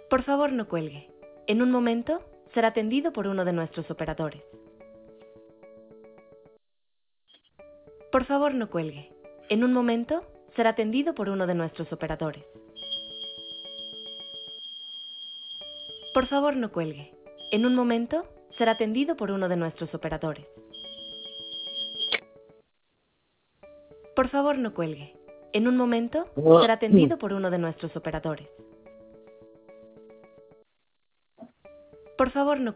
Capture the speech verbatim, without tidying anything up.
Por favor, no cuelgue. En un momento será atendido por uno de nuestros operadores. Por favor, no cuelgue. En un momento será atendido por uno de nuestros operadores. Por favor, no cuelgue. En un momento será atendido por uno de nuestros operadores. Por favor, no cuelgue. En un momento será atendido por uno de nuestros operadores. Por favor, no